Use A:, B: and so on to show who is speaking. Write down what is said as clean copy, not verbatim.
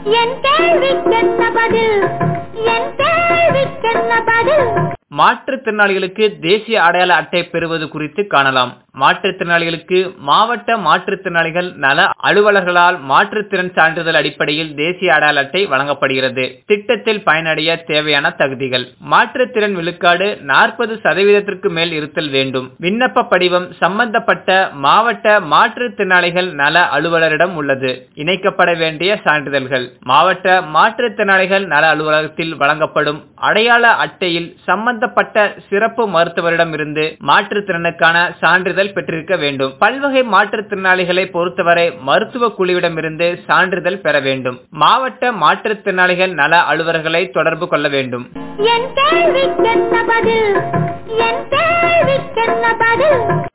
A: என் கேள்விக்கென்ன பதில்? என் கேள்விக்கென்ன பதில்?
B: மாற்றுத்திறனாளிகளுக்கு தேசிய அடையாள அட்டை பெறுவது குறித்து காணலாம். மாற்றுத்திறனாளிகளுக்கு மாவட்ட மாற்றுத்திறனாளிகள் நல அலுவலர்களால் மாற்றுத்திறன் சான்றிதழ் அடிப்படையில் தேசிய அடையாள அட்டை வழங்கப்படுகிறது. திட்டத்தில் பயனடைய தேவையான தகுதிகள்: மாற்றுத்திறன் விழுக்காடு 40% மேல் இருத்தல் வேண்டும். விண்ணப்ப படிவம் சம்பந்தப்பட்ட மாவட்ட மாற்றுத்திறனாளிகள் நல அலுவலரிடம் உள்ளது. இணைக்கப்பட வேண்டிய சான்றிதழ்கள்: மாவட்ட மாற்றுத்திறனாளிகள் நல அலுவலகத்தில் வழங்கப்படும் அடையாள அட்டையில் சம்பந்தப்பட்ட சிறப்பு மருத்துவரிடம் இருந்து மாற்றுத்திறனுக்கான சான்றிதழ் பெற்றிருக்க வேண்டும். பல்வகை மாற்றுத்திறனாளிகளை பொறுத்தவரை மருத்துவ குழுவிடமிருந்து சான்றிதழ் பெற வேண்டும். மாவட்ட மாற்றுத்திறனாளிகள் நல அலுவலர்களை தொடர்பு கொள்ள வேண்டும்.
A: என் கேள்விக்கென்ன பதில்? என் கேள்விக்கென்ன பதில்?